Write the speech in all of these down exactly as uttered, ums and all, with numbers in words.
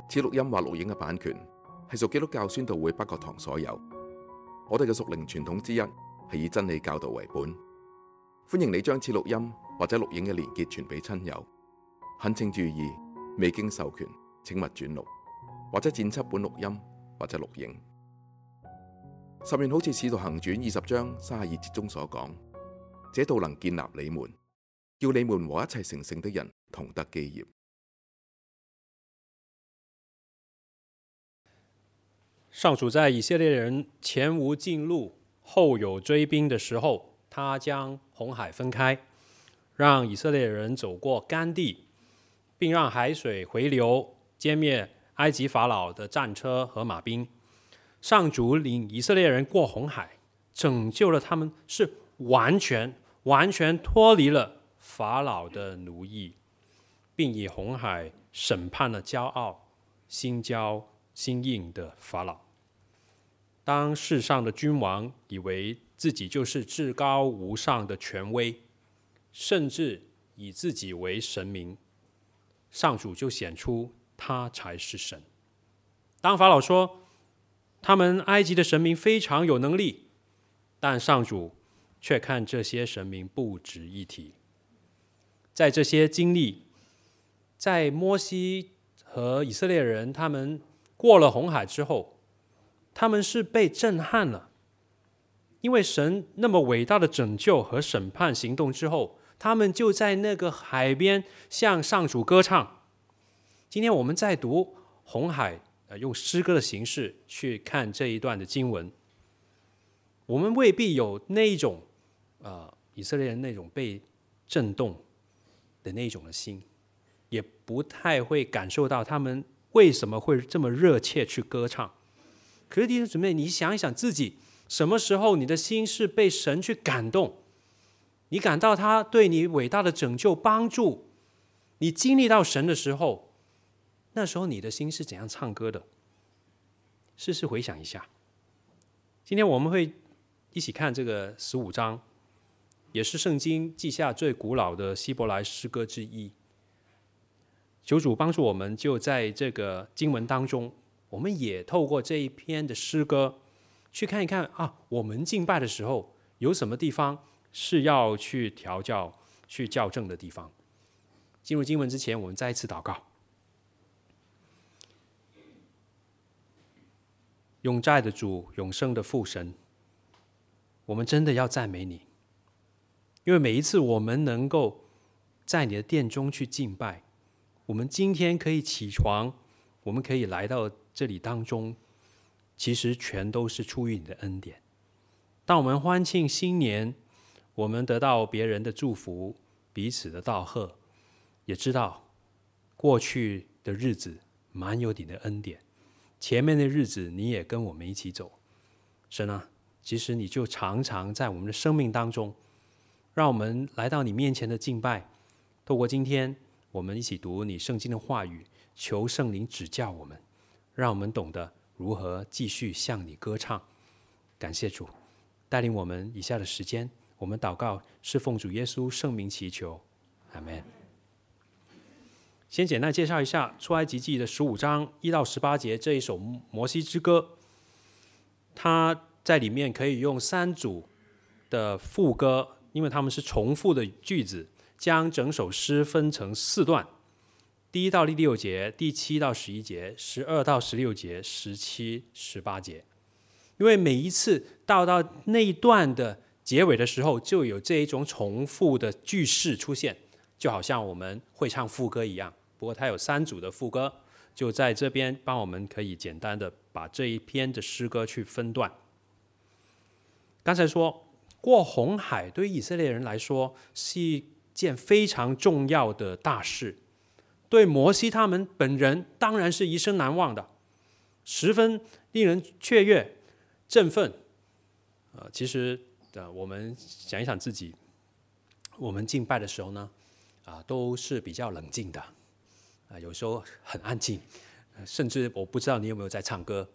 此錄音或錄影嘅版權係屬基督教宣道會北角堂所有。我哋嘅屬靈傳統之一係以真理教導為本。歡迎你將此錄音或者錄影嘅連結傳俾親友。懇請注意，未經授權請勿轉錄或者剪輯本錄音或者錄影。甚願好似《使徒行傳》二十章三十二節中所講，這道能建立你們，叫你們和一切成聖的人同得基業。 上主在以色列人前无进入，后有追兵的时候，他将红海分开，让以色列人走过干地，并让海水回流，歼灭埃及法老的战车和马兵。上主领以色列人过红海，拯救了他们，是完全完全脱离了法老的奴役，并以红海审判了骄傲、心骄心硬的法老。当世上的君王以为自己就是至高无上的权威，甚至以自己为神明，上主就显出他才是神。当法老说他们埃及的神明非常有能力，但上主却看这些神明不值一提。在这些经历，在摩西和以色列人他们过了红海之后，他们是被震撼了，因为神那么伟大的拯救和审判行动之后，他们就在那个海边向上主歌唱。今天我们在读红海，用诗歌的形式去看这一段的经文，我们未必有那一种、呃、以色列人那种被震动的那种的心，也不太会感受到他们为什么会这么热切去歌唱。可是弟兄姊妹，你想一想自己，什么时候你的心是被神去感动？你感到他对你伟大的拯救帮助，你经历到神的时候，那时候你的心是怎样唱歌的？试试回想一下。今天我们会一起看这个十五章，也是圣经记下最古老的希伯来诗歌之一。求主帮助我们，就在这个经文当中，我们也透过这一篇的诗歌去看一看啊，我们敬拜的时候有什么地方是要去调教、去校正的地方。进入经文之前，我们再一次祷告。永在的主，永生的父神，我们真的要赞美你，因为每一次我们能够在你的殿中去敬拜，我们今天可以起床，我们可以来到这里当中，其实全都是出于你的恩典。当我们欢庆新年，我们得到别人的祝福，彼此的道贺，也知道过去的日子满有你的恩典，前面的日子你也跟我们一起走。神啊，其实你就常常在我们的生命当中，让我们来到你面前的敬拜。透过今天我们一起读你圣经的话语，求圣灵指教我们，让我们懂得如何继续向你歌唱。感谢主带领我们以下的时间，我们祷告是奉主耶稣圣名祈求，阿们。先简单介绍一下出埃及记的十五章一到十八节这一首摩西之歌，它在里面可以用三组的副歌，因为它们是重复的句子，将整首诗分成四段，第一到第六节，第七到十一节，十二到十六节，十七、十八节。因为每一次到到那一段的结尾的时候，就有这一种重复的句式出现，就好像我们会唱副歌一样。不过它有三组的副歌，就在这边帮我们可以简单的把这一篇的诗歌去分段。刚才说过红海对以色列人来说是一件非常重要的大事，对摩西他们本人当然是一生难忘的，十分令人雀跃振奋。呃，其实、呃、我们想一想自己，我们敬拜的时候呢，啊、都是比较冷静的，啊、有时候很安静，甚至我不知道你有没有在唱歌。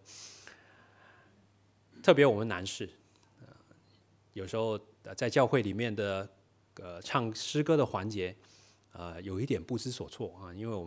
特别我们男士，呃、有时候在教会里面的呃唱诗歌的环节，呃有一点不知所措啊，因为我们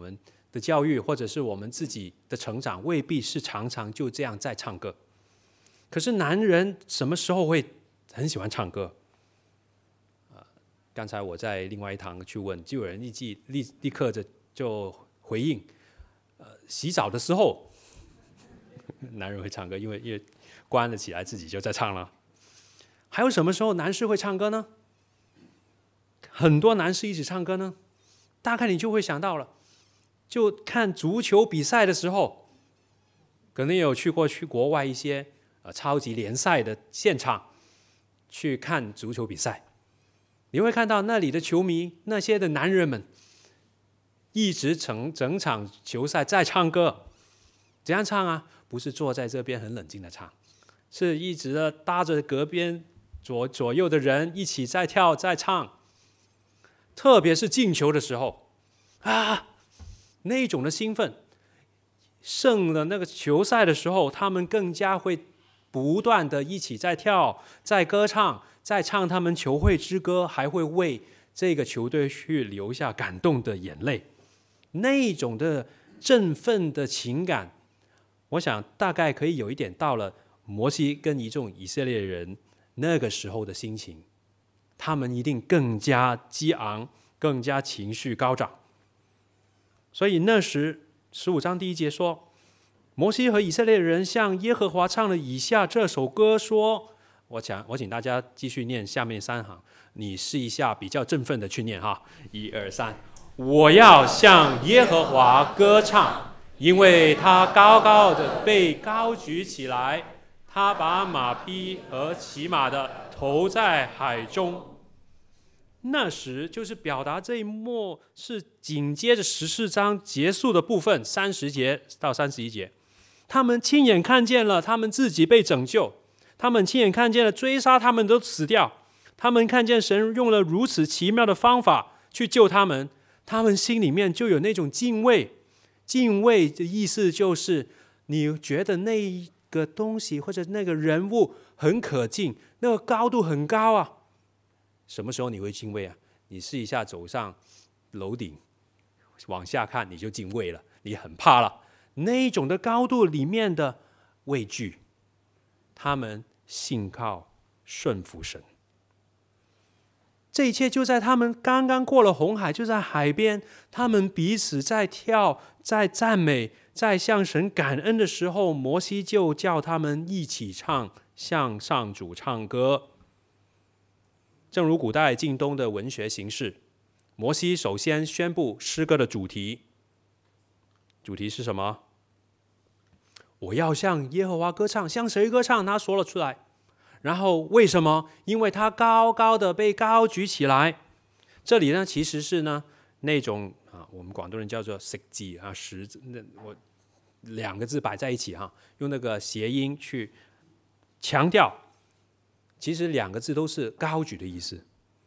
的教育，或者是我们自己的成长，未必是常常就这样在唱歌。可是男人什么时候会很喜欢唱歌？呃、刚才我在另外一堂去问，就有人立即立立刻就就回应，呃，洗澡的时候，男人会唱歌，因为因为关了起来自己就在唱了。还有什么时候男士会唱歌呢？很多男士一起唱歌呢，大概你就会想到了，就看足球比赛的时候，可能有去过去国外一些呃超级联赛的现场去看足球比赛，你会看到那里的球迷，那些的男人们，一直整整场球赛在唱歌。怎样唱啊？不是坐在这边很冷静的唱，是一直的搭着隔边左左右的人一起在跳在唱。特别是进球的时候啊，那种的兴奋，胜了那个球赛的时候，他们更加会不断的一起在跳，在歌唱，在唱他们球会之歌，还会为这个球队去流下感动的眼泪。那种的振奋的情感，我想大概可以有一点到了摩西跟一众以色列人那个时候的心情，他们一定更加激昂，更加情绪高涨。所以那时十五章第一节说，摩西和以色列人向耶和华唱了以下这首歌说，我想我请大家继续念下面三行，你试一下比较振奋的去念哈，一二三，我要向耶和华歌唱，因为他高高的被高举起来，他把马匹和骑马的投在海中。那时就是表达这一幕是紧接着十四章结束的部分，三十节到三十一节，他们亲眼看见了他们自己被拯救，他们亲眼看见了追杀他们都死掉，他们看见神用了如此奇妙的方法去救他们，他们心里面就有那种敬畏。敬畏的意思就是你觉得那个东西或者那个人物很可敬，那个高度很高啊。什么时候你会敬畏啊？你试一下走上楼顶往下看，你就敬畏了，你很怕了。那一种的高度里面的畏惧，他们信靠顺服神。这一切就在他们刚刚过了红海，就在海边，他们彼此在跳，在赞美，在向神感恩的时候，摩西就叫他们一起唱，向上主唱歌。正如古代近东的文学形式，摩西首先宣布诗歌的主题。主题是什么？我要向耶和华歌唱，向谁歌唱？他说了出来。然后为什么？因为他高高的被高举起来。这里呢，其实是呢那种啊，我们广东人叫做食字啊，十字，那我两个字摆在一起哈，用那个谐音去强调。其实两个字都是高举的意思，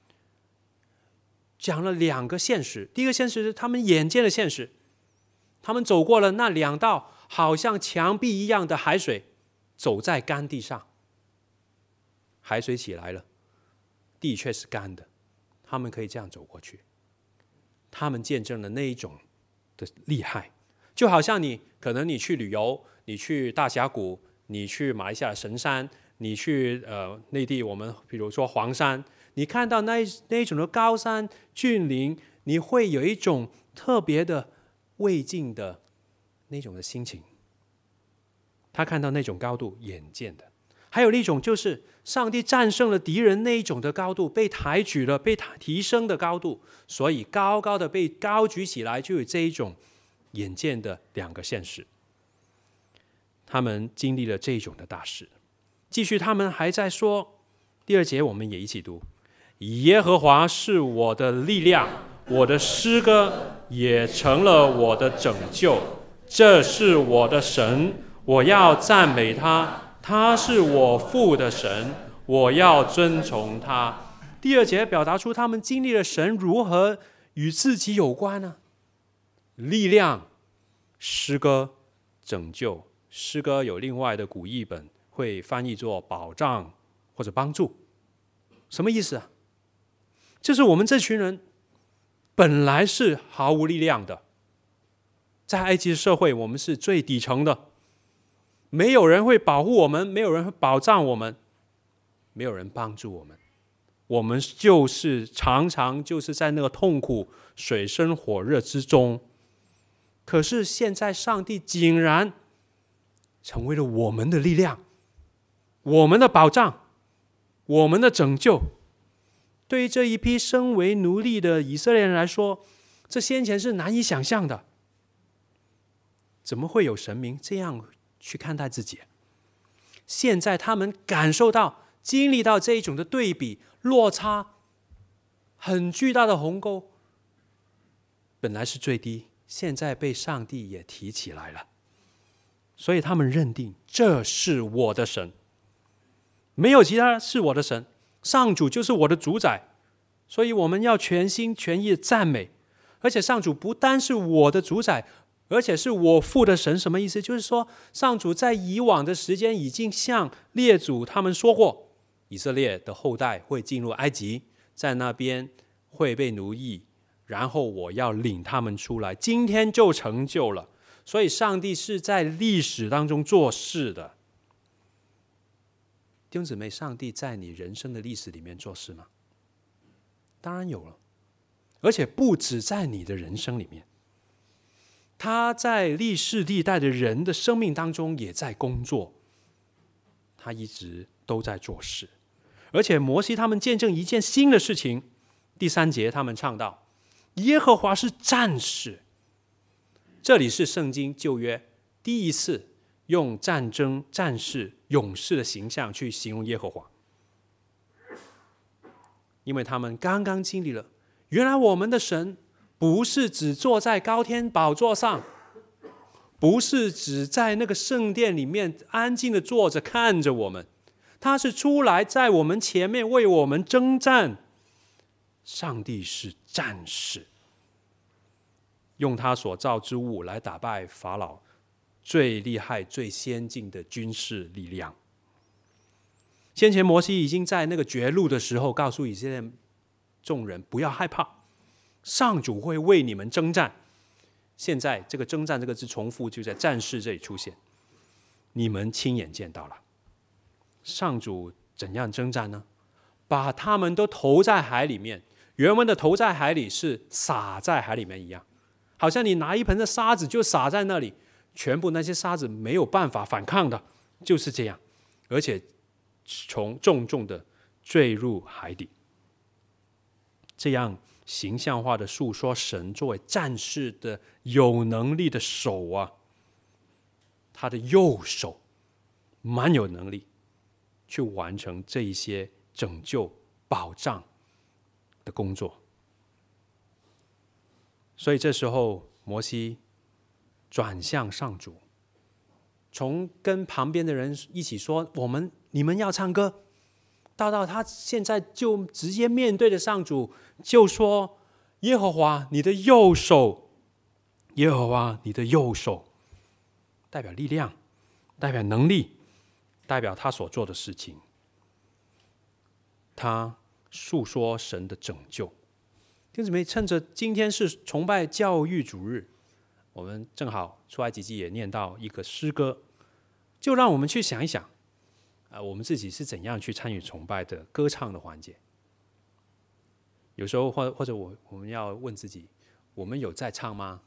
讲了两个现实。第一个现实是他们眼见的现实，他们走过了那两道好像墙壁一样的海水，走在干地上，海水起来了，地却是干的，他们可以这样走过去。他们见证了那一种的厉害，就好像你可能你去旅游，你去大峡谷，你去马来西亚的神山，你去呃内地，我们比如说黄山，你看到那那种的高山峻岭，你会有一种特别的畏敬的那种的心情。他看到那种高度，眼见的。还有一种就是上帝战胜了敌人那一种的高度，被抬举了，被提升的高度，所以高高的被高举起来，就有这一种眼见的两个现实。他们经历了这一种的大事。继续他们还在说，第二节我们也一起读，耶和华是我的力量，我的诗歌也成了我的拯救，这是我的神，我要赞美他，他是我父的神，我要尊崇他。第二节表达出他们经历了神如何与自己有关呢？力量、诗歌、拯救。诗歌有另外的古译本会翻译作保障或者帮助。什么意思啊？就是我们这群人本来是毫无力量的， 在埃及的社会，我们是最底层的，没有人会保护我们，没有人会保障我们，没有人帮助我们，我们就是常常就是在那个痛苦、水深火热之中。可是现在上帝竟然成为了我们的力量，我们的保障，我们的拯救。对于这一批身为奴隶的以色列人来说，这先前是难以想象的。怎么会有神明这样去看待自己？现在他们感受到、经历到这一种的对比、落差，很巨大的鸿沟，本来是最低，现在被上帝也提起来了。所以他们认定这是我的神，没有其他是我的神，上主就是我的主宰。所以我们要全心全意的赞美，而且上主不单是我的主宰，而且是我父的神。什么意思？就是说上主在以往的时间已经向列祖他们说过，以色列的后代会进入埃及，在那边会被奴役，然后我要领他们出来，今天就成就了。所以上帝是在历史当中做事的。弟兄姊妹，上帝在你人生的历史里面做事吗？当然有了，而且不止在你的人生里面，他在历世历代的人的生命当中也在工作，他一直都在做事。而且摩西他们见证一件新的事情，第三节他们唱到，耶和华是战士。这里是圣经旧约第一次用战争、战士、勇士的形象去形容耶和华，因为他们刚刚经历了，原来我们的神不是只坐在高天宝座上，不是只在那个圣殿里面安静的坐着看着我们，他是出来在我们前面为我们征战。上帝是战士，用他所造之物来打败法老最厉害、最先进的军事力量。先前摩西已经在那个绝路的时候告诉以色列众人不要害怕，上主会为你们征战。现在这个征战这个字重复就在战士这里出现，你们亲眼见到了。上主怎样征战呢？把他们都投在海里面，原文的投在海里是撒在海里面一样，好像你拿一盆的沙子就撒在那里，全部那些沙子没有办法反抗的，就是这样，而且从重重的坠入海底。这样形象化的述说神作为战士的有能力的手啊，他的右手蛮有能力去完成这一些拯救保障的工作。所以这时候摩西转向上主，从跟旁边的人一起说我们你们要唱歌，到到他现在就直接面对着上主，就说耶和华你的右手，耶和华你的右手，代表力量，代表能力，代表他所做的事情。他述说神的拯救。弟兄姊妹，趁着今天是崇拜教育主日，我们正好出埃及记也念到一个诗歌，就让我们去想一想啊，我们自己是怎样去参与崇拜的歌唱的环节。有时候或或者我我们要问自己，我们有在唱吗？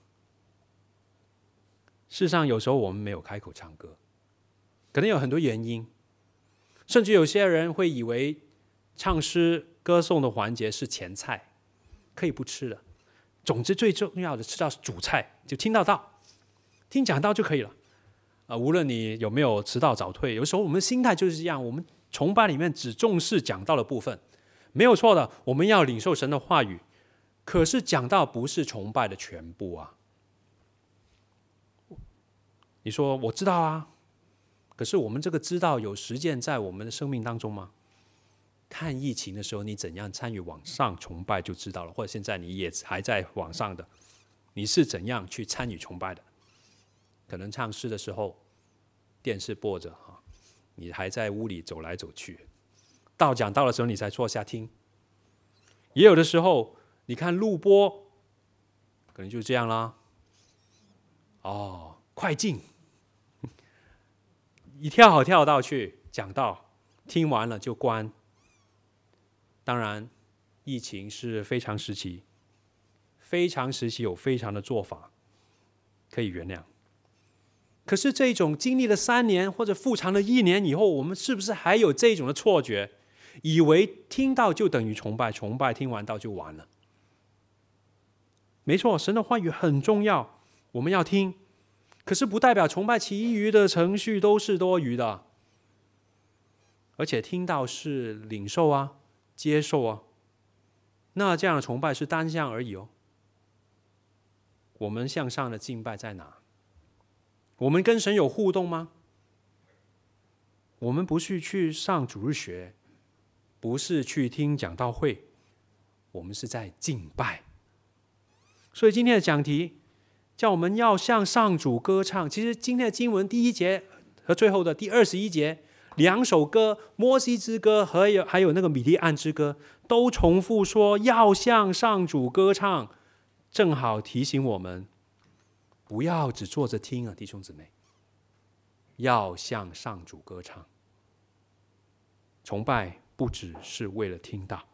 事实上有时候我们没有开口唱歌，可能有很多原因，甚至有些人会以为唱诗歌颂的环节是前菜，可以不吃了，总之最重要的吃到主菜，就听到道，听讲道就可以了。呃、无论你有没有迟到早退，有时候我们的心态就是这样，我们崇拜里面只重视讲道的部分，没有错的，我们要领受神的话语，可是讲道不是崇拜的全部啊。你说我知道啊，可是我们这个知道有实践在我们的生命当中吗？看疫情的时候你怎样参与网上崇拜就知道了，或者现在你也还在网上的，你是怎样去参与崇拜的。可能唱诗的时候电视播着，你还在屋里走来走去，到讲道的时候你才坐下听。也有的时候你看录播可能就这样啦， 哦，快进，一跳好跳到去讲道，听完了就关。当然，疫情是非常时期，非常时期有非常的做法，可以原谅。可是这种经历了三年或者复长了一年以后，我们是不是还有这种的错觉，以为听到就等于崇拜，崇拜听完道就完了？没错，神的话语很重要，我们要听，可是不代表崇拜其余的程序都是多余的。而且听到是领受啊，接受啊，那这样的崇拜是单向而已哦。我们向上的敬拜在哪？我们跟神有互动吗？我们不是去上主日学，不是去听讲道会，我们是在敬拜。所以今天的讲题叫我们要向上主歌唱。其实今天的经文第一节和最后的第二十一节两首歌，摩西之歌和有还有那个米利暗之歌，都重复说要向上主歌唱，正好提醒我们不要只坐着听啊，弟兄姊妹，要向上主歌唱。崇拜不只是为了听到。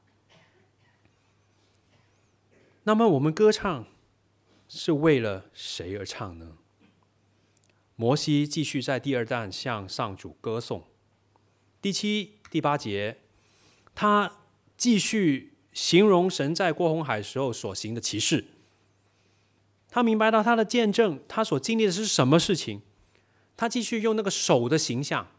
那么我们歌唱是为了谁而唱呢？摩西继续在第二段向上主歌颂。第七、第八节，他继续形容神在过红海时候所行的奇事。他明白到他的见证，他所经历的是什么事情。他继续用那个手的形象。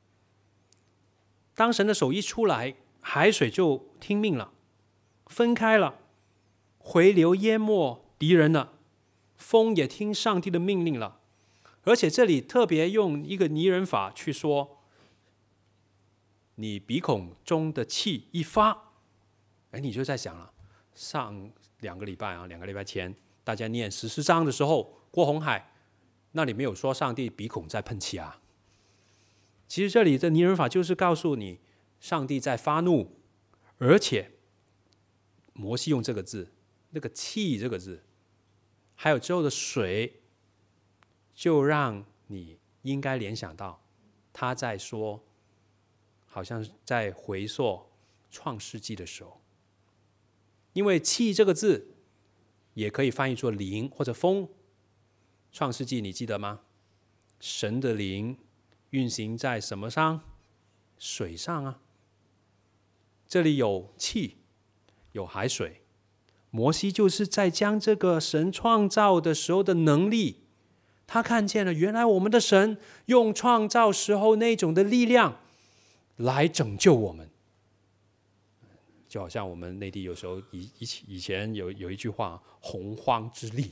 当神的手一出来，海水就听命了，分开了，回流淹没敌人了，风也听上帝的命令了。而且这里特别用一个拟人法去说，你鼻孔中的气一发，哎，你就在想了，上两个礼拜啊，两个礼拜前大家念十四章的时候，过红海，那里没有说上帝鼻孔在喷气啊。其实这里的拟人法就是告诉你，上帝在发怒，而且摩西用这个字，那个气这个字，还有之后的水，就让你应该联想到他在说，好像在回溯创世纪的时候。因为气这个字也可以翻译作灵或者风。创世纪你记得吗？神的灵运行在什么上？水上啊。这里有气，有海水。摩西就是在将这个神创造的时候的能力，他看见了原来我们的神用创造时候那种的力量来拯救我们。就好像我们内地有时候 以, 以前 有, 有一句话，洪荒之力，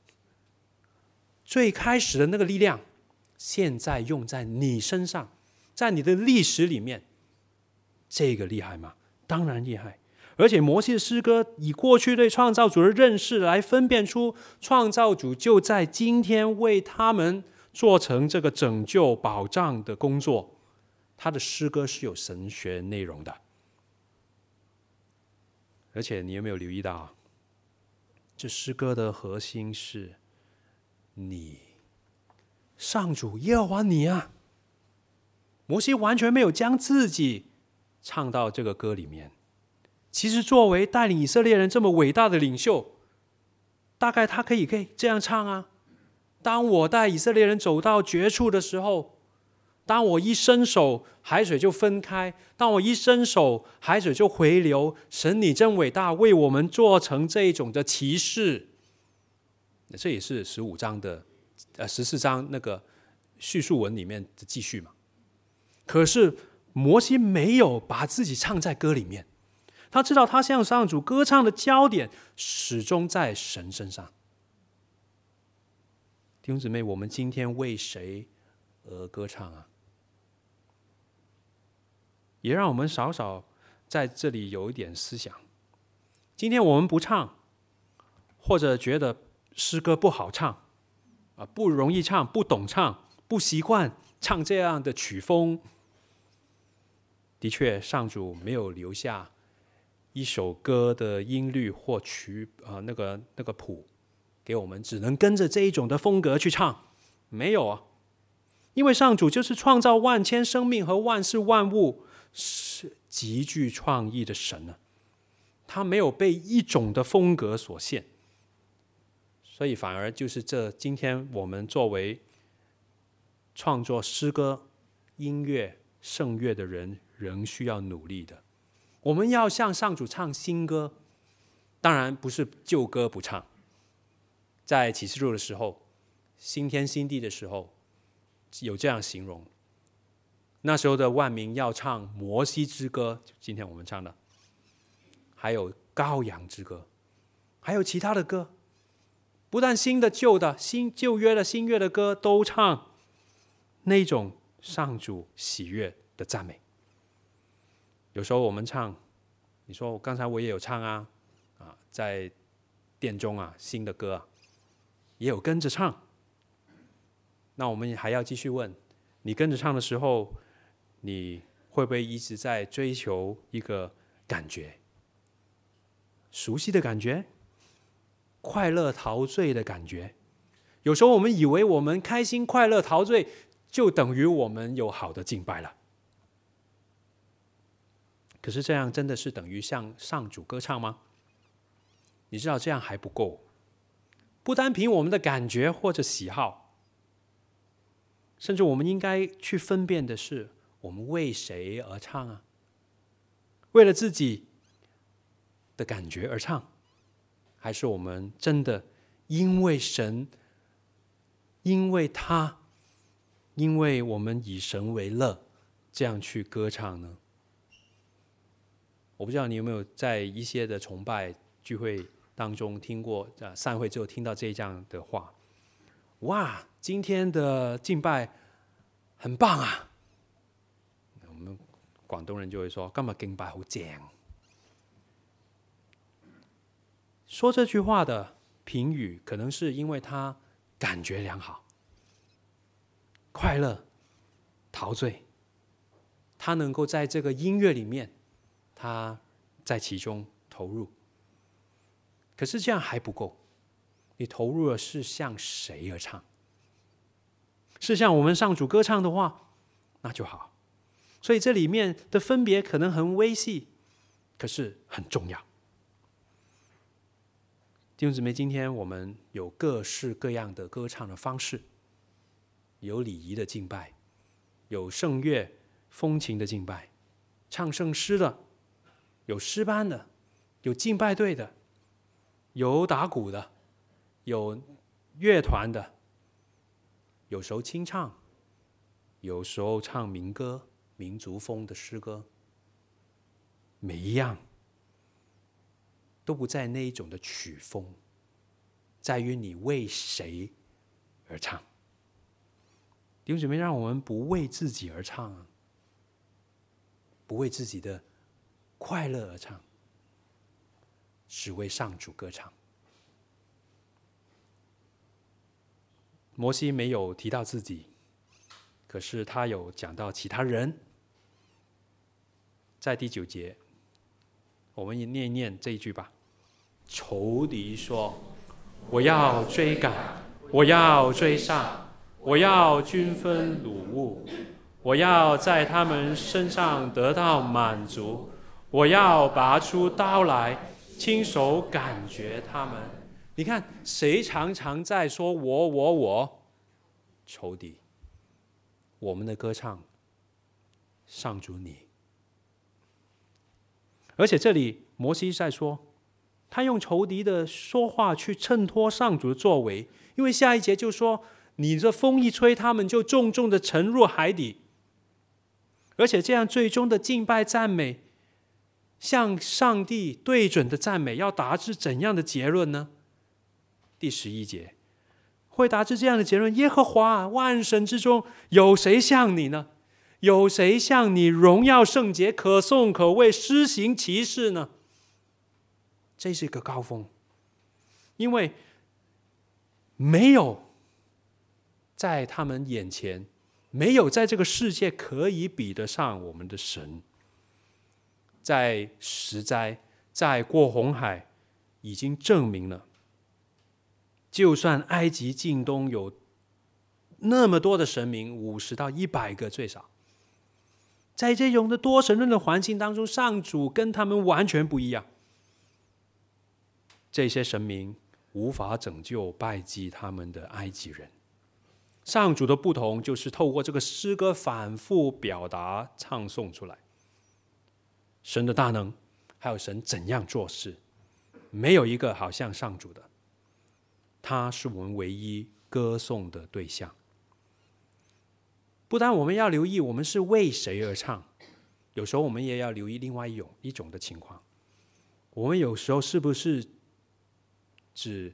最开始的那个力量现在用在你身上，在你的历史里面，这个厉害吗？当然厉害。而且摩西的诗歌以过去对创造主的认识来分辨出创造主就在今天为他们做成这个拯救保障的工作。他的诗歌是有神学内容的。而且你有没有留意到，这诗歌的核心是你，上主耶和华你啊。摩西完全没有将自己唱到这个歌里面。其实作为带领以色列人这么伟大的领袖，大概他可以可以这样唱啊：当我带以色列人走到绝处的时候，当我一伸手，海水就分开；当我一伸手，海水就回流。神你真伟大，为我们做成这种的奇事。这也是十五章的呃十四章那个叙述文里面的继续嘛。可是摩西没有把自己唱在歌里面，他知道他向上主歌唱的焦点始终在神身上。弟兄姊妹，我们今天为谁而歌唱啊？也让我们少少在这里有一点思想。今天我们不唱，或者觉得诗歌不好唱，不容易唱，不懂唱，不习惯唱这样的曲风。的确，上主没有留下一首歌的音律或曲啊、呃、那个那个谱给我们只能跟着这一种的风格去唱，没有啊，因为上主就是创造万千生命和万事万物，是极具创意的神呢、啊，他没有被一种的风格所限，所以反而就是这今天我们作为创作诗歌、音乐、圣乐的人，仍需要努力的。我们要向上主唱新歌，当然不是旧歌不唱。在启示录的时候，新天新地的时候，有这样形容。那时候的万民要唱摩西之歌，今天我们唱的，还有羔羊之歌，还有其他的歌，不但新的旧的新旧约的新约的歌都唱，那种上主喜悦的赞美。有时候我们唱，你说刚才我也有唱啊，啊，在殿中啊，新的歌啊，也有跟着唱。那我们还要继续问，你跟着唱的时候，你会不会一直在追求一个感觉？熟悉的感觉，快乐陶醉的感觉。有时候我们以为我们开心快乐陶醉，就等于我们有好的敬拜了。可是这样真的是等于向上主歌唱吗？你知道这样还不够，不单凭我们的感觉或者喜好，甚至我们应该去分辨的是，我们为谁而唱啊？为了自己的感觉而唱，还是我们真的因为神，因为他，因为我们以神为乐，这样去歌唱呢？我不知道你有没有在一些的崇拜聚会当中听过，呃，散会之后听到这样的话，哇，今天的敬拜很棒啊！我们广东人就会说，今日敬拜好正。说这句话的评语，可能是因为他感觉良好、快乐、陶醉，他能够在这个音乐里面，他在其中投入。可是这样还不够，你投入的是向谁而唱？是向我们上主歌唱的话，那就好。所以这里面的分别可能很微细，可是很重要。弟兄姊妹，今天我们有各式各样的歌唱的方式，有礼仪的敬拜，有圣乐风情的敬拜，唱圣诗的，有诗班的，有敬拜队的，有打鼓的，有乐团的，有时候清唱，有时候唱民歌、民族风的诗歌，每一样都不在那一种的曲风，在于你为谁而唱。弟兄姊妹，让我们不为自己而唱啊，不为自己的快乐而唱，只为上主歌唱。摩西没有提到自己，可是他有讲到其他人。在第九节，我们也念一念这一句吧。仇敌说：“我要追赶，我要追上，我要均分掳物，我要在他们身上得到满足，我要拔出刀来，亲手感觉他们。”你看，谁常常在说我我我？仇敌。我们的歌唱，上主你。而且这里摩西在说，他用仇敌的说话去衬托上主的作为，因为下一节就说，你这风一吹，他们就重重的沉入海底。而且这样最终的敬拜赞美，向上帝对准的赞美，要达至怎样的结论呢？第十一节会达至这样的结论：耶和华万神之中，有谁像你呢？有谁像你荣耀圣洁，可颂可畏，施行奇事呢？这是一个高峰，因为没有在他们眼前，没有在这个世界可以比得上我们的神。在十灾，在过红海，已经证明了就算埃及近东有那么多的神明，五十到一百个最少，在这种的多神论的环境当中，上主跟他们完全不一样。这些神明无法拯救拜祭他们的埃及人。上主的不同就是透过这个诗歌反复表达唱诵出来，神的大能，还有神怎样做事，没有一个好像上主的，他是我们唯一歌颂的对象。不但我们要留意我们是为谁而唱，有时候我们也要留意另外一种一种的情况，我们有时候是不是只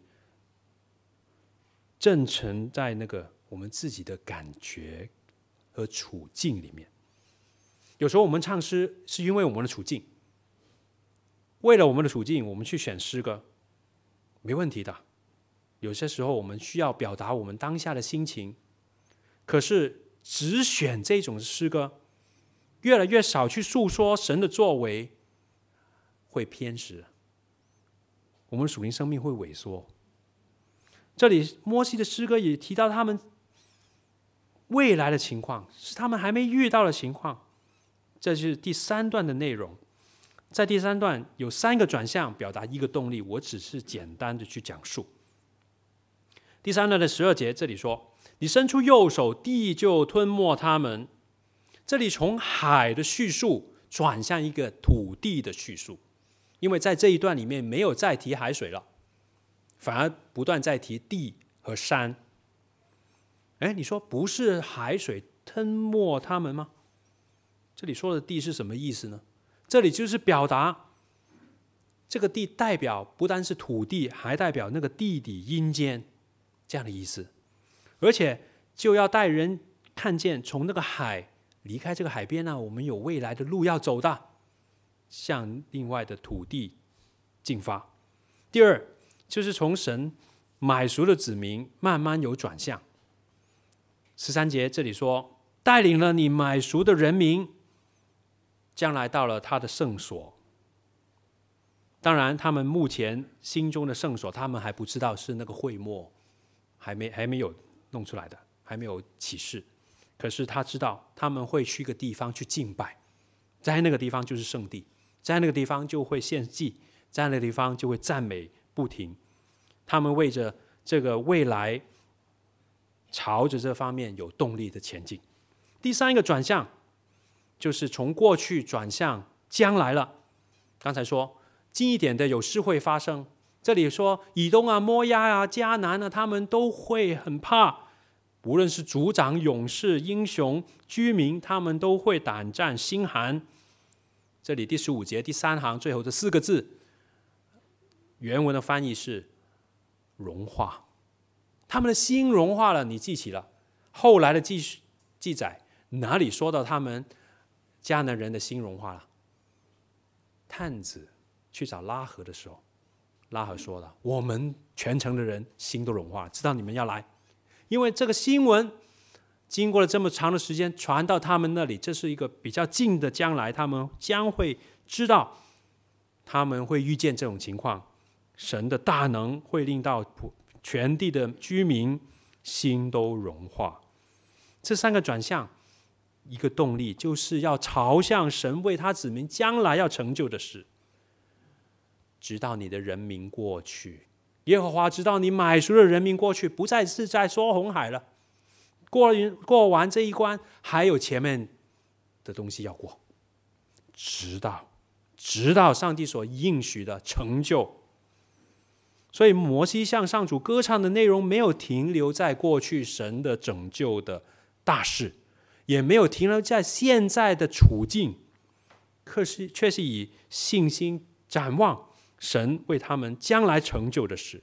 正沉在那个我们自己的感觉和处境里面。有时候我们唱诗是因为我们的处境，为了我们的处境我们去选诗歌，没问题的。有些时候我们需要表达我们当下的心情，可是只选这种诗歌，越来越少去诉说神的作为，会偏食，我们的属灵生命会萎缩。这里摩西的诗歌也提到他们未来的情况，是他们还没遇到的情况。这是第三段的内容。在第三段有三个转向表达一个动力，我只是简单的去讲述。第三段的十二节，这里说，你伸出右手，地就吞没他们。这里从海的叙述转向一个土地的叙述，因为在这一段里面没有再提海水了，反而不断在提地和山。哎，你说不是海水吞没他们吗？这里说的地是什么意思呢？这里就是表达这个地代表不单是土地，还代表那个地底阴间这样的意思，而且就要带人看见从那个海离开这个海边呢、啊，我们有未来的路要走的，向另外的土地进发。第二就是从神买赎的子民慢慢有转向。十三节这里说，带领了你买赎的人民，将来到了他的圣所。当然他们目前心中的圣所，他们还不知道是那个会幕，还没还没有弄出来的，还没有启示。可是他知道他们会去一个地方去敬拜，在那个地方就是圣地，在那个地方就会献祭，在那个地方就会赞美不停。他们为着这个未来朝着这方面有动力的前进。第三个转向就是从过去转向将来了。刚才说近一点的有事会发生，这里说以东啊、摩押啊、迦南啊，他们都会很怕，无论是族长、勇士、英雄、居民，他们都会胆战心寒。这里第十五节第三行最后的四个字，原文的翻译是融化，他们的心融化了。你记起了后来的记记载，哪里说到他们迦南人的心融化了？探子去找拉合的时候，拉合说了，我们全城的人心都融化了，知道你们要来。因为这个新闻经过了这么长的时间传到他们那里，这是一个比较近的将来，他们将会知道，他们会遇见这种情况，神的大能会令到全地的居民心都融化。这三个转向，一个动力就是要朝向神为他子民将来要成就的事。直到你的人民过去，耶和华直到你买赎的人民过去，不再是在说红海了。过过完这一关，还有前面的东西要过，直到直到上帝所应许的成就。所以摩西向上主歌唱的内容没有停留在过去神的拯救的大事，也没有停留在现在的处境，可是却是以信心展望神为他们将来成就的事。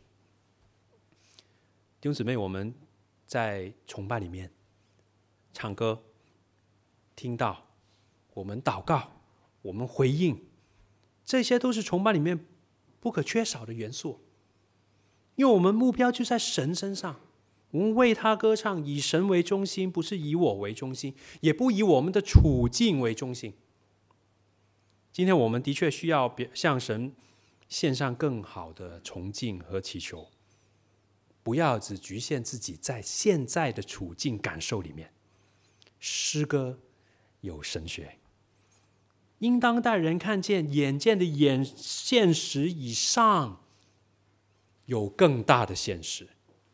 弟兄姊妹，我们在崇拜里面唱歌、听到，我们祷告，我们回应，这些都是崇拜里面不可缺少的元素。因为我们目标就在神身上，我们为他歌唱，以神为中心，不是以我为中心，也不以我们的处境为中心。今天我们的确需要向神献上更好的崇敬和祈求， 不要只局限自己在现在的处境感受里面。诗歌有神学，应当带人看见眼见的眼现实以上有更大的现实，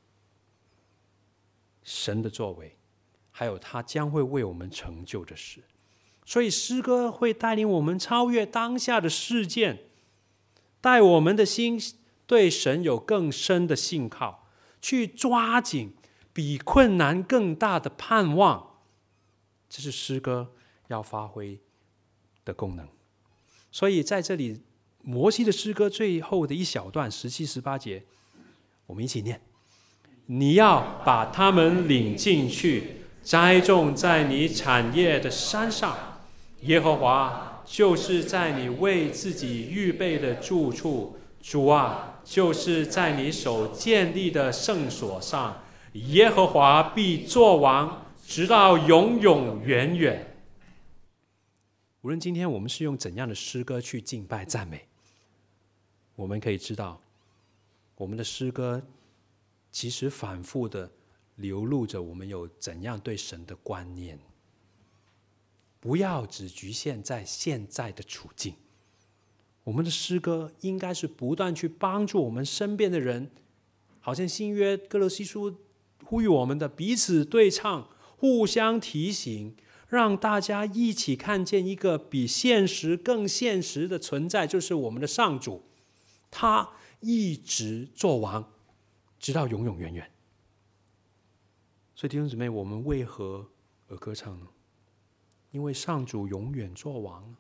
神的作为，还有他将会为我们成就的事。所以诗歌会带领我们超越当下的事件，带我们的心对神有更深的信靠，去抓紧比困难更大的盼望。这是诗歌要发挥的功能。所以在这里，摩西的诗歌最后的一小段十七、十八节，我们一起念：你要把他们领进去，栽种在你产业的山上。耶和华就是在你为自己预备的住处，主啊，就是在你手建立的圣所上，耶和华必作王，直到永永远远。无论今天我们是用怎样的诗歌去敬拜赞美，我们可以知道，我们的诗歌其实反复的流露着我们有怎样对神的观念。不要只局限在现在的处境，我们的诗歌应该是不断去帮助我们身边的人，好像新约歌罗西书呼吁我们的，彼此对唱，互相提醒，让大家一起看见一个比现实更现实的存在，就是我们的上主，他一直作王，直到永永远远。所以弟兄姊妹，我们为何而歌唱呢？因为上主永远作王，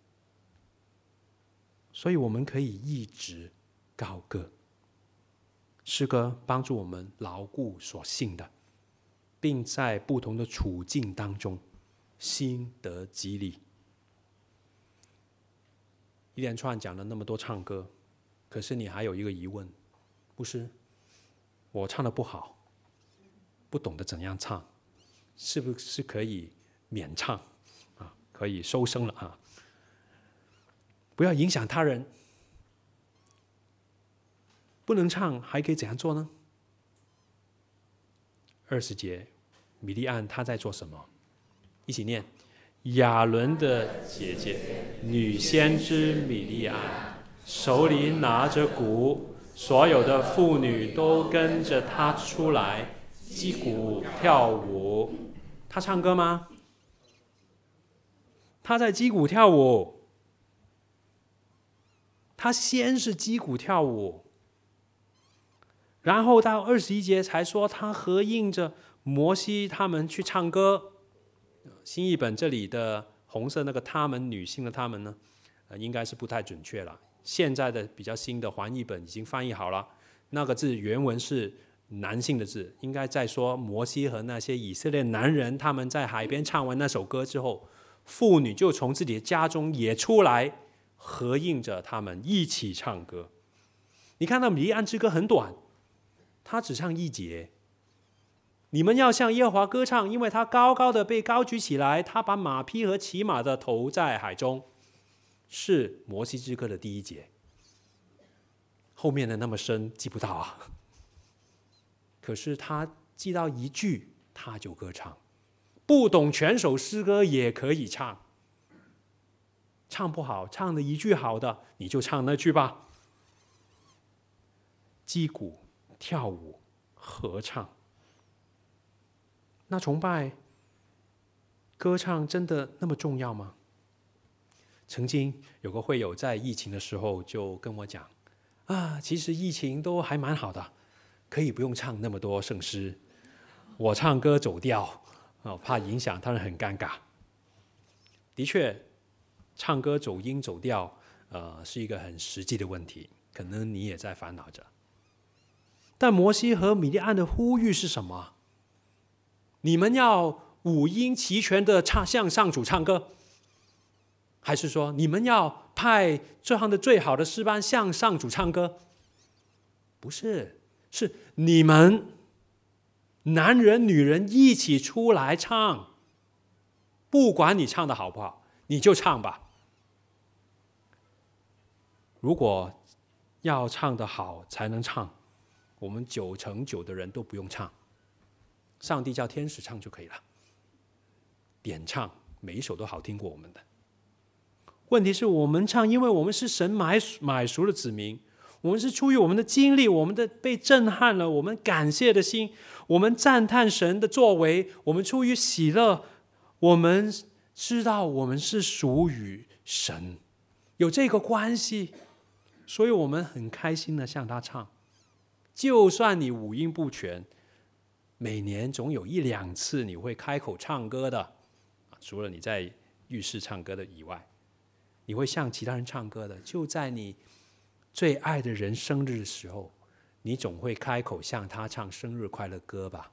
所以我们可以一直高歌。诗歌帮助我们牢固所信的，并在不同的处境当中心得激励。一连串讲了那么多唱歌，可是你还有一个疑问，不是我唱得不好，不懂得怎样唱，是不是可以免唱啊？可以收声了啊？不要影响他人。不能唱还可以怎样做呢？二十节，米利暗他在做什么？一起念：亚伦的姐姐，女先知米利暗，手里拿着鼓，所有的妇女都跟着她出来击鼓跳舞。她唱歌吗？她在击鼓跳舞。她先是击鼓跳舞，然后到二十一节才说她合应着摩西他们去唱歌。新译本这里的红色那个他们，女性的他们呢，呃、应该是不太准确了。现在的比较新的环译本已经翻译好了，那个字原文是男性的字，应该在说摩西和那些以色列男人他们在海边唱完那首歌之后，妇女就从自己的家中也出来合应着他们一起唱歌。你看到米利暗之歌很短，他只唱一节。你们要向耶和华歌唱，因为他高高的被高举起来，他把马匹和骑马的投在海中，是摩西之歌的第一节。后面的那么深记不到啊，可是他记到一句他就歌唱，不懂全首诗歌也可以唱，唱不好唱的一句好的你就唱那句吧。击鼓跳舞合唱，那崇拜歌唱真的那么重要吗？曾经有个会友在疫情的时候就跟我讲啊，其实疫情都还蛮好的，可以不用唱那么多圣诗，我唱歌走调，哦，怕影响他人很尴尬。的确，唱歌走音走调，呃，是一个很实际的问题，可能你也在烦恼着。但摩西和米利暗的呼吁是什么？你们要五音齐全的唱向上主唱歌，还是说你们要派这样的最好的诗班向上主唱歌？不是，是你们男人女人一起出来唱，不管你唱的好不好，你就唱吧。如果要唱得好才能唱， 我们九成九的人都不用唱，上帝叫天使唱就可以了，点唱每一首都好听过我们的。问题是我们唱，因为我们是神买买赎的子民，我们是出于我们的经历，我们的被震撼了，我们感谢的心，我们赞叹神的作为，我们出于喜乐，我们知道我们是属于神，有这个关系，所以我们很开心的向他唱。就算你五音不全，每年总有一两次你会开口唱歌的，除了你在浴室唱歌的以外，你会向其他人唱歌的。就在你最爱的人生日的时候，你总会开口向他唱生日快乐歌吧。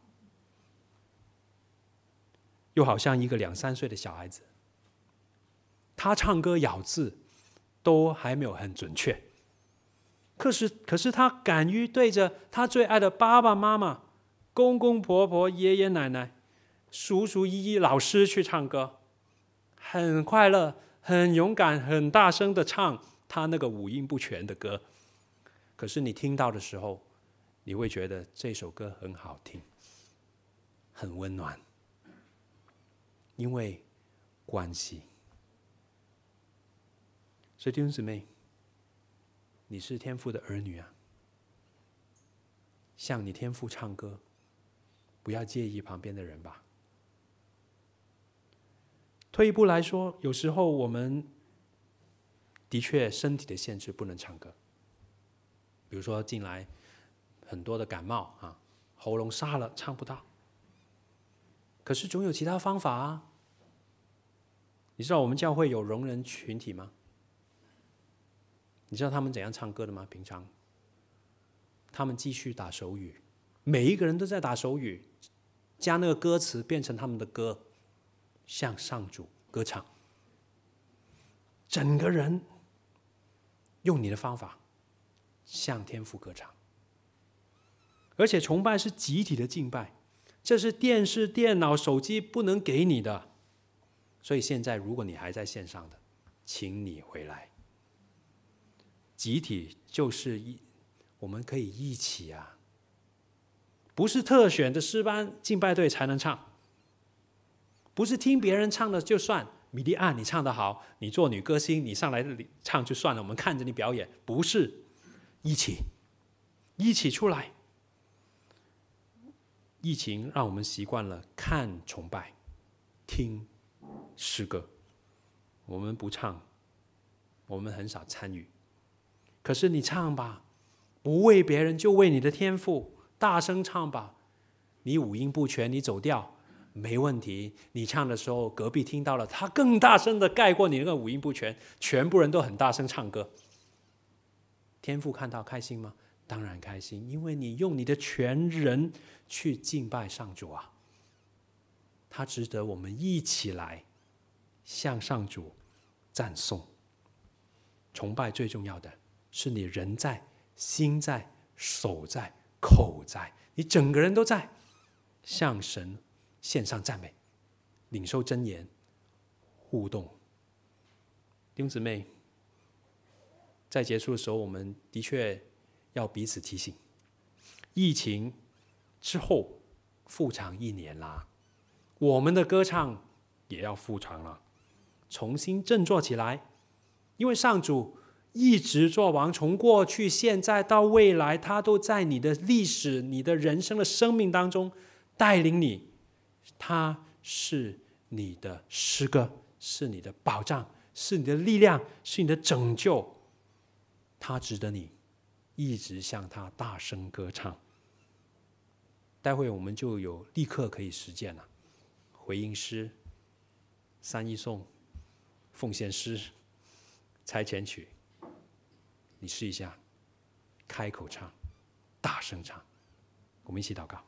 又好像一个两三岁的小孩子，他唱歌咬字都还没有很准确，可是可是他敢于对着他最爱的爸爸妈妈、公公婆婆、爷爷奶奶、叔叔姨姨、老师去唱歌，很快乐、很勇敢、很大声的唱他那个五音不全的歌。可是你听到的时候，你会觉得这首歌很好听，很温暖，因为关系。所以弟兄姊妹，你是天父的儿女啊，向你天父唱歌，不要介意旁边的人吧。退一步来说，有时候我们的确身体的限制不能唱歌，比如说进来很多的感冒啊，喉咙沙了唱不到，可是总有其他方法啊。你知道我们教会有聋人群体吗？你知道他们怎样唱歌的吗？平常他们继续打手语，每一个人都在打手语，将那个歌词变成他们的歌，向上主歌唱。整个人用你的方法向天父歌唱，而且崇拜是集体的敬拜，这是电视、电脑、手机不能给你的。所以现在如果你还在线上的，请你回来。集体就是一，我们可以一起啊，不是特选的诗班敬拜队才能唱，不是听别人唱的就算。米莉安，你唱得好，你做女歌星，你上来唱就算了，我们看着你表演。不是，一起，一起出来。疫情让我们习惯了看崇拜，听诗歌，我们不唱，我们很少参与。可是你唱吧，不为别人，就为你的天父，大声唱吧。你五音不全，你走调没问题，你唱的时候隔壁听到了，他更大声的盖过你那个五音不全，全部人都很大声唱歌。天父看到开心吗？当然开心，因为你用你的全人去敬拜上主啊，他值得我们一起来向上主赞颂。崇拜最重要的是你人在、心在、手在、口在，你整个人都在向神献上赞美，领受真言，互动。弟兄姊妹，在结束的时候，我们的确要彼此提醒，疫情之后复常一年啦，我们的歌唱也要复常了，重新振作起来。因为上主一直做王，从过去、现在到未来，他都在你的历史、你的人生的生命当中带领你。他是你的诗歌，是你的保障，是你的力量，是你的拯救。他值得你一直向他大声歌唱。待会我们就有立刻可以实践了，回应诗、三一颂、奉献诗、差遣曲，你试一下，开口唱，大声唱。我们一起祷告。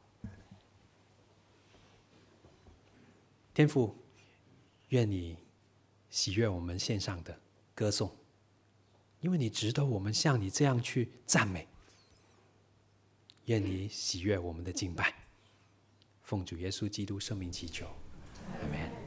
天父，愿你喜悦我们线上的歌颂，因为你值得我们像你这样去赞美。愿你喜悦我们的敬拜，奉主耶稣基督圣名祈求，阿们。